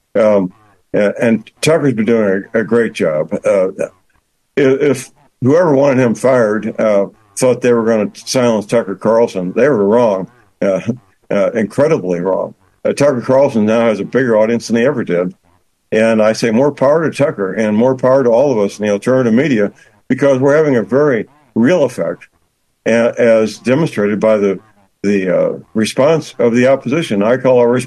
And Tucker's been doing a great job. If whoever wanted him fired thought they were going to silence Tucker Carlson, they were wrong, incredibly wrong. Tucker Carlson now has a bigger audience than he ever did. And I say more power to Tucker and more power to all of us in the alternative media, because we're having a very real effect, as demonstrated by the response of the opposition. I call our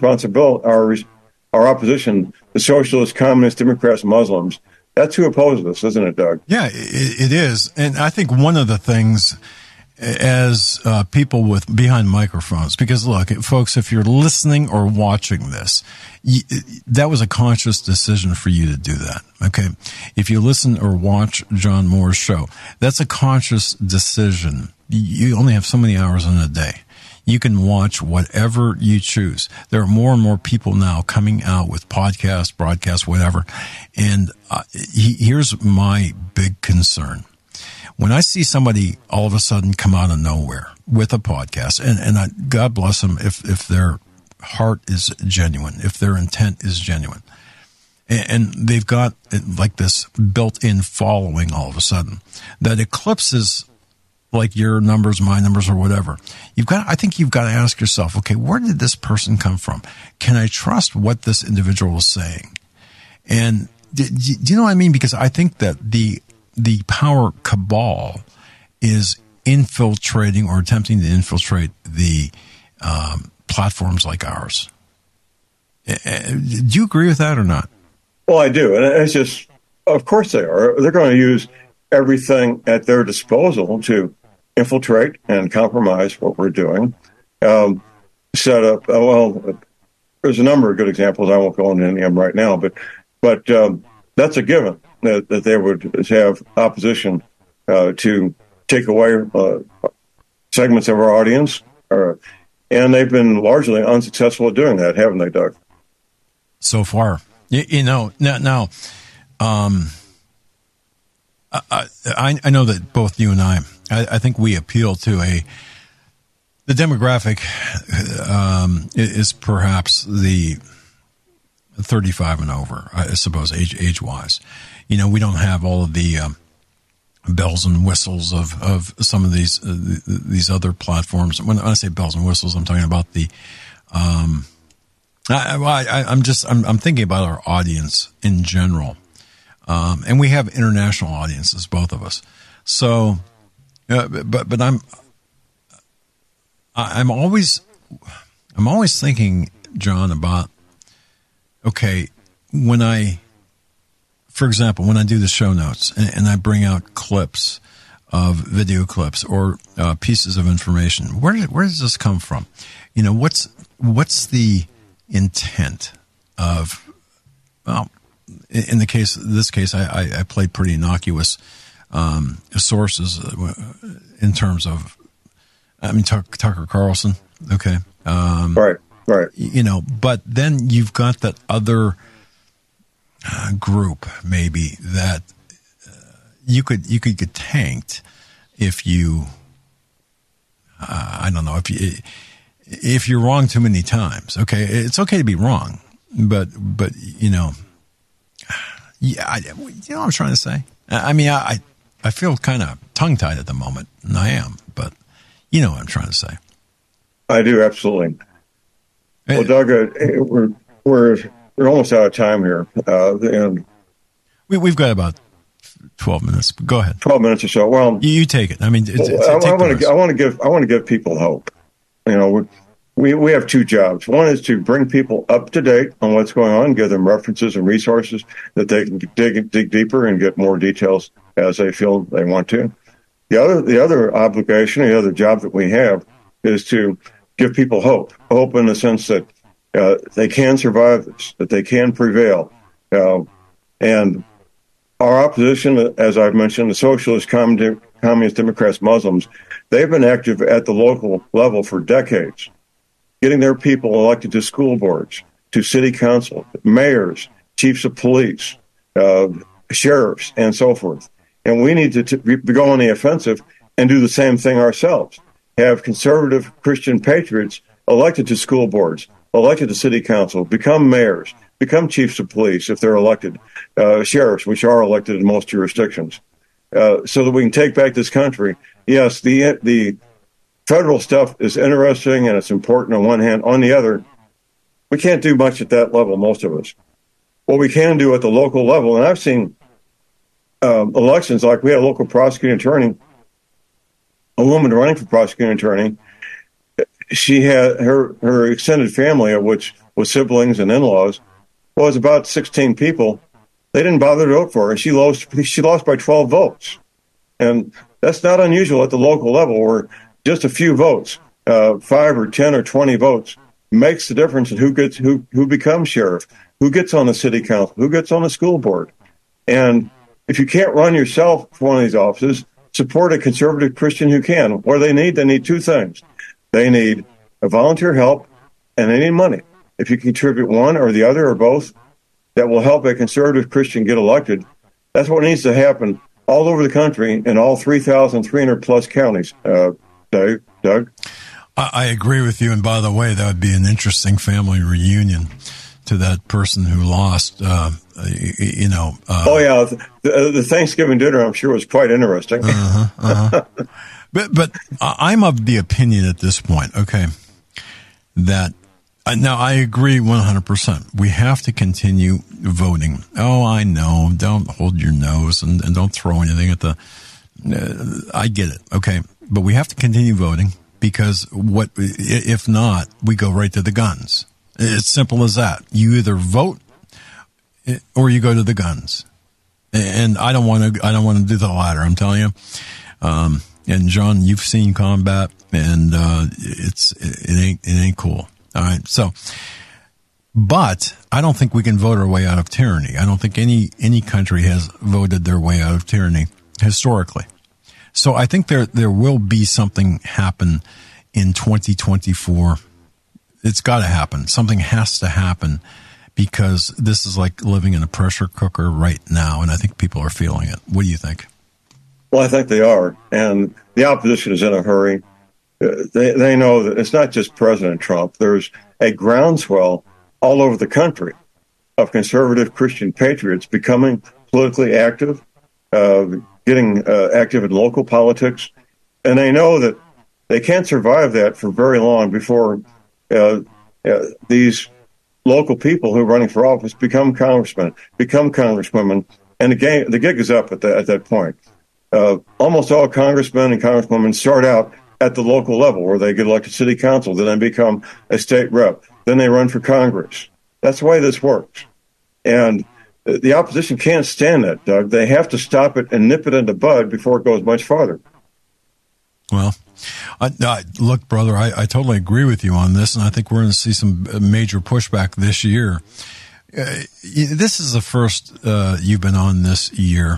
opposition the socialists, communists, Democrats, Muslims. That's who opposes us, isn't it, Doug? Yeah, it is. And I think one of the things as people with behind microphones, because look, folks, if you're listening or watching this, that was a conscious decision for you to do that. Okay. If you listen or watch John Moore's show, that's a conscious decision. You only have so many hours in a day. You can watch whatever you choose. There are more and more people now coming out with podcasts, broadcasts, whatever. And here's my big concern. When I see somebody all of a sudden come out of nowhere with a podcast, and God bless them if their heart is genuine, if their intent is genuine, and they've got like this built-in following all of a sudden that eclipses like your numbers, my numbers, or whatever. I think you've got to ask yourself, okay, where did this person come from? Can I trust what this individual is saying? And do you know what I mean? Because I think that the power cabal is infiltrating or attempting to infiltrate the platforms like ours. Do you agree with that or not? Well, I do. And it's just, of course they are. They're going to use everything at their disposal to infiltrate and compromise what we're doing. Set up, there's a number of good examples. I won't go into any of them right now, but that's a given that they would have opposition to take away segments of our audience. And they've been largely unsuccessful at doing that, haven't they, Doug? So far. You know, now I know that both you and I think we appeal to the demographic is perhaps the 35 and over, I suppose, age-wise. You know, we don't have all of the bells and whistles of some of these other platforms. When I say bells and whistles, I'm talking about the. I'm thinking about our audience in general, and we have international audiences, both of us. So, but I'm always thinking, John, about. Okay, for example, when I do the show notes and I bring out clips of video clips or pieces of information, where does this come from? You know, what's the intent of? Well, in this case, I played pretty innocuous sources in terms of, I mean, Tucker Carlson. Okay, right. You know, but then you've got that other group maybe that you could get tanked if you I don't know, if you're wrong too many times. Okay, it's okay to be wrong, but you know, yeah, you know what I'm trying to say. I mean, I feel kind of tongue tied at the moment, and I am, but you know what I'm trying to say. I do, absolutely. Well, Doug, we're almost out of time here, and we've got about 12 minutes. But go ahead. 12 minutes or so. Well, you take it. I mean, I want to give people hope. You know, we have two jobs. One is to bring people up to date on what's going on, give them references and resources that they can dig deeper and get more details as they feel they want to. The other obligation, the other job that we have, is to give people hope in the sense that they can survive this, that they can prevail. And our opposition, as I've mentioned, the socialists, communists, Democrats, Muslims, they've been active at the local level for decades, getting their people elected to school boards, to city council, mayors, chiefs of police, sheriffs, and so forth. And we need to go on the offensive and do the same thing ourselves. Have conservative Christian patriots elected to school boards, elected to city council, become mayors, become chiefs of police if they're elected, sheriffs, which are elected in most jurisdictions, so that we can take back this country. Yes, the federal stuff is interesting and it's important on one hand. On the other, we can't do much at that level, most of us. What we can do at the local level, and I've seen elections like we had a local prosecuting attorney, a woman running for prosecuting attorney. She had her extended family, of which was siblings and in-laws, was about 16 people. They didn't bother to vote for her, and she lost by 12 votes. And that's not unusual at the local level, where just a few votes, 5 or 10 or 20 votes, makes the difference in who becomes sheriff, who gets on the city council, who gets on the school board. And if you can't run yourself for one of these offices, support a conservative Christian who can. What do they need? They need two things. They need a volunteer help, and they need money. If you contribute one or the other or both, that will help a conservative Christian get elected. That's what needs to happen all over the country in all 3,300 plus counties. Doug? I agree with you. And by the way, that would be an interesting family reunion to that person who lost, oh, yeah. The Thanksgiving dinner, I'm sure, was quite interesting. But I'm of the opinion at this point, okay, that now I agree 100%. We have to continue voting. Oh, I know. Don't hold your nose and don't throw anything at the I get it. Okay. But we have to continue voting because if not, we go right to the guns. It's simple as that. You either vote or you go to the guns. And I don't want to do the latter. I'm telling you. And John, you've seen combat and it ain't cool. All right. So, but I don't think we can vote our way out of tyranny. I don't think any country has voted their way out of tyranny historically. So I think there will be something happen in 2024. It's got to happen. Something has to happen because this is like living in a pressure cooker right now, and I think people are feeling it. What do you think? Well, I think they are, and the opposition is in a hurry. They know that it's not just President Trump. There's a groundswell all over the country of conservative Christian patriots becoming politically active, getting active in local politics, and they know that they can't survive that for very long before these local people who are running for office become congressmen, become congresswomen, and the gig is up at that point. Almost all congressmen and congresswomen start out at the local level where they get elected to city council, then they become a state rep, then they run for Congress. That's the way this works. And the opposition can't stand that, Doug. They have to stop it and nip it in the bud before it goes much farther. Well, look, brother, I totally agree with you on this, and I think we're going to see some major pushback this year. This is the first you've been on this year.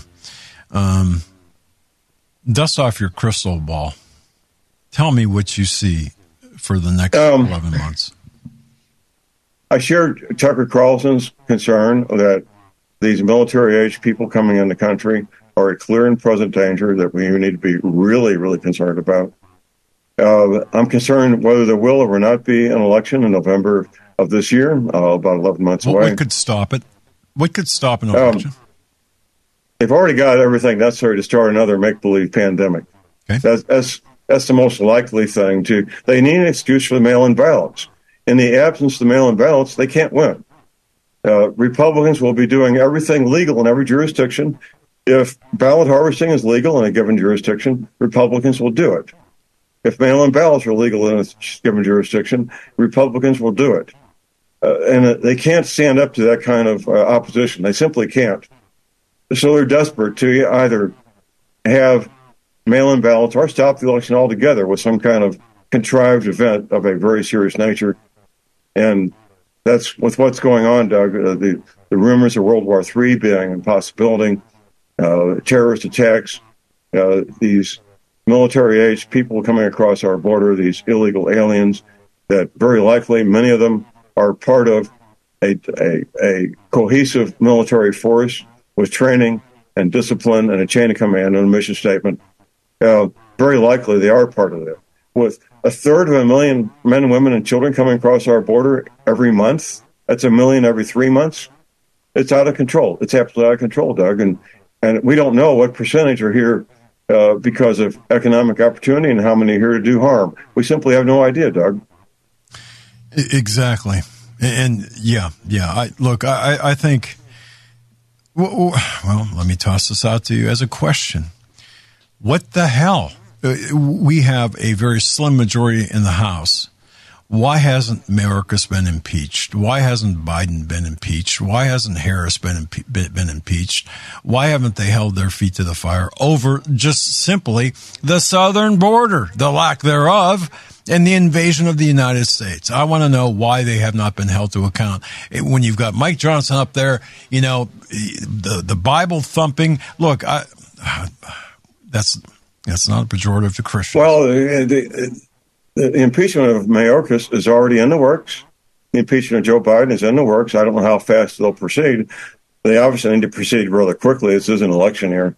Dust off your crystal ball. Tell me what you see for the next 11 months. I share Tucker Carlson's concern that these military-age people coming in the country are a clear and present danger that we need to be really, really concerned about. I'm concerned whether there will or will not be an election in November of this year, about 11 months away. What could stop it? What could stop an election? They've already got everything necessary to start another make-believe pandemic. Okay. That's the most likely thing. They need an excuse for the mail-in ballots. In the absence of the mail-in ballots, they can't win. Republicans will be doing everything legal in every jurisdiction. If ballot harvesting is legal in a given jurisdiction, Republicans will do it. If mail-in ballots are legal in a given jurisdiction, Republicans will do it. And they can't stand up to that kind of opposition. They simply can't. So they're desperate to either have mail-in ballots or stop the election altogether with some kind of contrived event of a very serious nature. And that's with what's going on, Doug. The rumors of World War III being a possibility, terrorist attacks, these military-age people coming across our border, these illegal aliens that very likely many of them are part of a cohesive military force with training and discipline and a chain of command and a mission statement. Very likely they are part of that. with 1/3 men and women and children coming across our border every month. That's 1 million every 3 months. It's out of control. It's absolutely out of control, Doug. And we don't know what percentage are here because of economic opportunity and how many are here to do harm. We simply have no idea, Doug. Exactly. And yeah. I think, well, let me toss this out to you as a question. What the hell? We have a very slim majority in the House. Why hasn't Mayorkas been impeached? Why hasn't Biden been impeached? Why hasn't Harris been impeached? Why haven't they held their feet to the fire over just simply the southern border, the lack thereof, and the invasion of the United States? I want to know why they have not been held to account. When you've got Mike Johnson up there, you know, the Bible thumping. Look, that's not a pejorative to Christians. Well, the impeachment of Mayorkas is already in the works. The impeachment of Joe Biden is in the works. I don't know how fast they'll proceed. They obviously need to proceed rather quickly. This is an election year.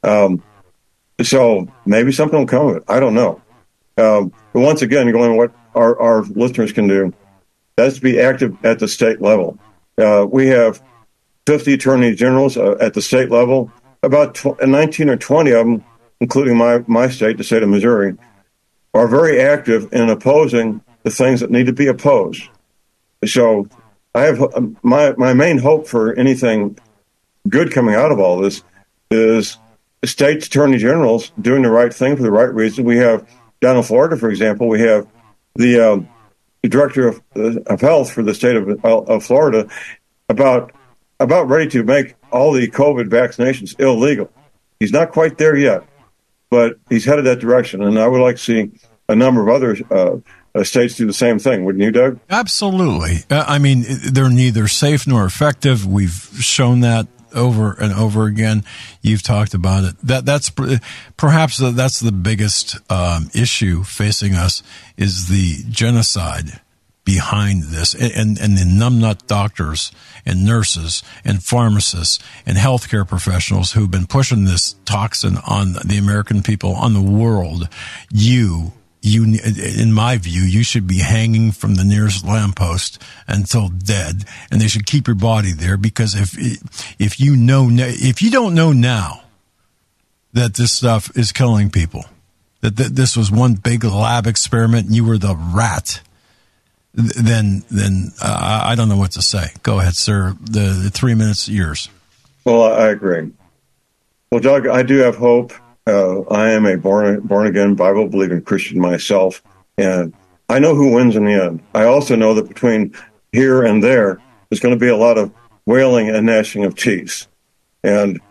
So maybe something will come of it. I don't know. But once again, going what our listeners can do, that's to be active at the state level. We have 50 attorney generals at the state level. About 19 or 20 of them, including my state, the state of Missouri, are very active in opposing the things that need to be opposed. So I have my main hope for anything good coming out of all this is state attorney generals doing the right thing for the right reason. We have down in Florida, for example, we have the director of health for the state of Florida about ready to make all the COVID vaccinations illegal. He's not quite there yet, but he's headed that direction. And I would like to see a number of other states do the same thing. Wouldn't you, Doug? Absolutely. I mean, they're neither safe nor effective. We've shown that over and over again. You've talked about it. That's perhaps that's the biggest issue facing us is the genocide behind this, and the numbnut doctors and nurses and pharmacists and healthcare professionals who've been pushing this toxin on the American people, on the world. You, in my view, you should be hanging from the nearest lamppost until dead, and they should keep your body there, because if you don't know now that this stuff is killing people, that this was one big lab experiment and you were the rat, then I don't know what to say. Go ahead, sir. The 3 minutes is yours. Well, I agree. Well, Doug, I do have hope. I am a born-again, Bible-believing Christian myself, and I know who wins in the end. I also know that between here and there, there's going to be a lot of wailing and gnashing of teeth. And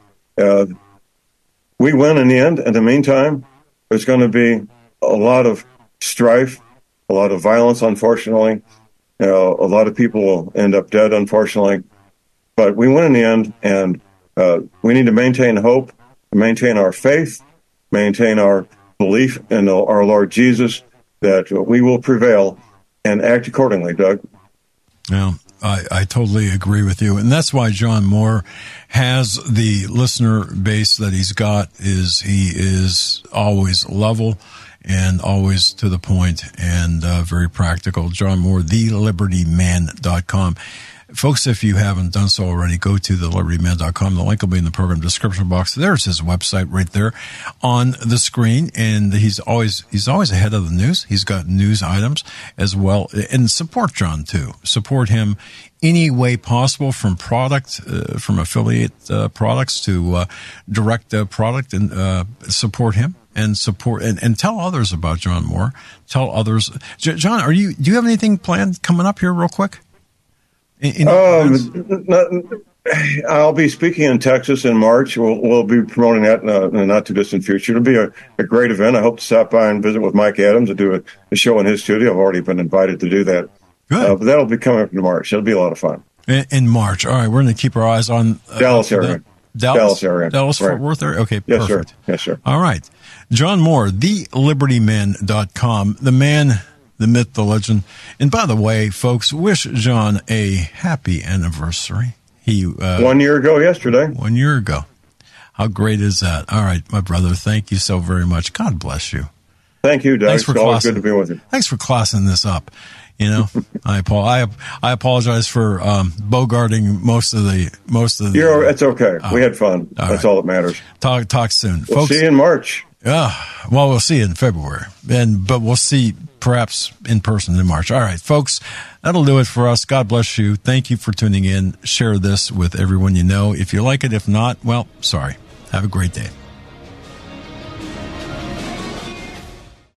we win in the end. In the meantime, there's going to be a lot of strife, a lot of violence, unfortunately. A lot of people will end up dead, unfortunately. But we win in the end, and we need to maintain hope, maintain our faith, maintain our belief in our Lord Jesus, that we will prevail and act accordingly, Doug. Yeah, I totally agree with you. And that's why John Moore has the listener base that he's got. He is always level and always to the point and very practical. John Moore, thelibertyman.com. Folks, if you haven't done so already, go to thelibertyman.com. The link will be in the program description box. There's his website right there on the screen. And he's always ahead of the news. He's got news items as well. And support John too. Support him any way possible, from product, from affiliate products to direct product, and support him. And support and tell others about John Moore. Tell others. John, do you have anything planned coming up here real quick? I'll be speaking in Texas in March. We'll be promoting that in the not too distant future. It'll be a great event. I hope to stop by and visit with Mike Adams and do a show in his studio. I've already been invited to do that. Good. But that'll be coming up in March. It'll be a lot of fun. In March. All right. We're going to keep our eyes on Dallas area. Dallas area. Dallas, Fort Worth area. Okay. Yes, perfect. sir. Yes, sir. All right. John Moore, thelibertyman.com. The man, the myth, the legend. And by the way, folks, wish John a happy anniversary. He 1 year ago yesterday. 1 year ago. How great is that? All right, my brother, thank you so very much. God bless you. Thank you, Doug. Thanks for it's always good to be with you. Thanks for classing this up. You know, I apologize for bogarting most of the. It's okay. We had fun. That's all that matters. Talk soon, we'll folks. See you in March. Well, we'll see you in February, but we'll see perhaps in person in March. All right, folks, that'll do it for us. God bless you. Thank you for tuning in. Share this with everyone you know. If you like it, if not, well, sorry. Have a great day.